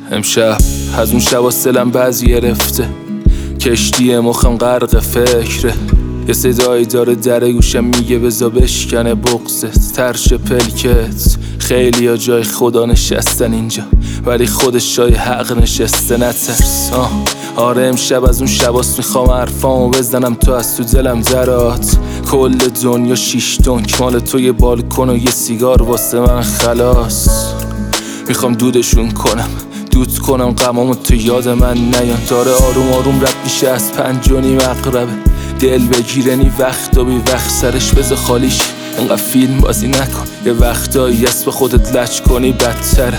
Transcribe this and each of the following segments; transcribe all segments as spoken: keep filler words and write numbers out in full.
امشب از اون شب سلم بعضی گرفته، کشتی مخم غرق فکره. یه صدایی داره در گوشم میگه بزا بشکنه بغزت، ترش پلکت. خیلی ها جای خدا نشستن اینجا، ولی خودش جای حق نشسته. نترس. آه آره امشب از اون شباست، میخوام حرفامو بزنم تو از تو دلم درات. کل دنیا شیش دنک مال تو، یه بالکن و یه سیگار واسه من خلاص. میخوام دودشون کنم، دود کنم غمامو تو یاد من نیان. داره آروم آروم رد میشه از پنج و نیم عقربه، دل بگیرنی وقت و بی وقت سرش بذار خالیش. انقدر فیلم بازی نکن، یه وقتایی هست به خودت لچ کنی بدتره.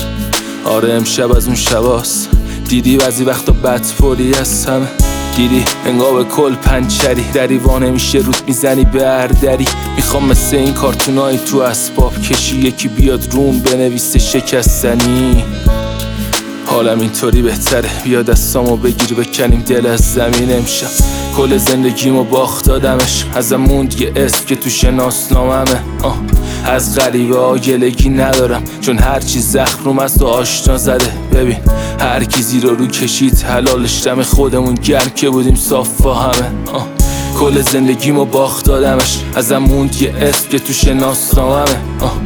آره امشب از اون شباست، دیدی بعضی وقتا بدپوری از همه. دیدی انگار به کل پنچری، دری وانه میشه رود میزنی به هر دری. میخوام مثل این کارتونایی تو اسباب کشی یکی بیاد روم بنویسه شکستنی. حالم اینطوری بهتره، بیا دستامو بگیر بکنیم دل از زمین. امشب کل زندگیمو باخت دادمش، ازم موند یه اسم که تو شناسناممه. از غریبه ها گلگی ندارم، چون هر چی زخم روم از تو آشنا زده. ببین هر کی زیر رو کشید حلالش، دم خودمون گرم که بودیم صاف با همه. کل زندگیمو باخت دادمش، ازم موند یه اسم که تو شناسناممه.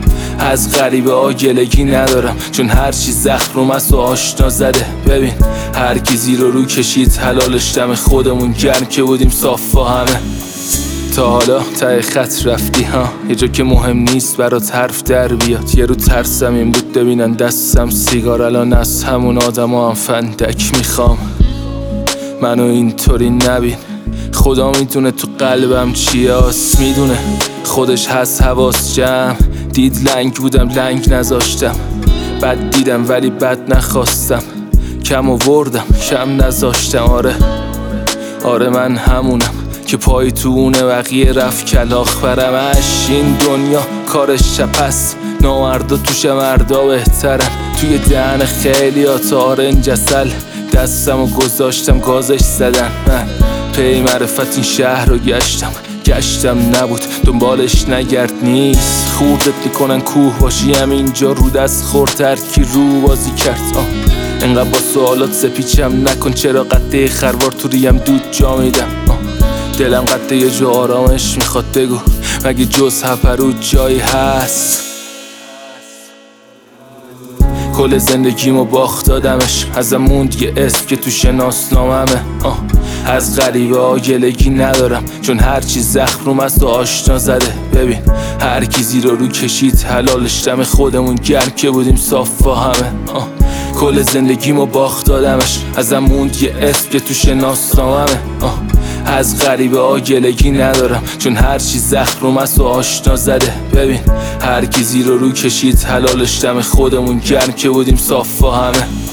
از غریبه ها گلگی ندارم، چون هر چی زخم روم از تو آشنا زده. ببین هر کی زیر رو کشید حلالش، دم خودمون گرم که بودیم صاف با همه. تا حالا ته خط رفتی ها، یه جا که مهم نیست برات حرف در بیاد. یه رو ترسم این بود ببینن دستم سیگار، الان از همون آدم هم فندک میخوام. منو اینطوری نبین، خدا میدونه تو قلبم چی هست. میدونه خودش هست حواس جمع، دید لنگ بودم لنگ نذاشتم. بد دیدم ولی بد نخواستم، کم آوردم کم نذاشتم. آره آره من همونم که پای تو اونه بقیه رفت کلاخ برمش. این دنیا کارش چپست، نامردا توش مردا بهترن. توی دهن خیلی ها تارنج اصل، دستم و گذاشتم گازش زدن. من پی معرفت این شهر رو گشتم، گشتم نبود دنبالش نگرد نیست. خوردت میکنن کوه باشی هم اینجا رو دست خورتر کی رو بازی کرد. آه انقدر با سوالات سپیچم نکن، چرا قطعه خروار تو ریم دود جا میدم. دلم قطعه یه جا آرامش میخواد، بگو مگه جز هپرود جایی هست. کل زندگیمو باخت دادمش، ازم موند یه اسم که تو شناسناممه. از غریبه ها گلگی ندارم، چون هر چی زخم روم از تو آشنا زده. ببین هر کی زیر رو کشید حلالش، دم خودمون گرم که بودیم صاف با همه. کل زندگیمو باخت دادمش، ازم موند یه اسم که تو شناسناممه. از غریبه ها گلگی ندارم، چون هر چی زخم روم از تو آشنا زده. ببین هر کی زیر رو کشید حلالش، دم خودمون گرم که بودیم صاف با همه.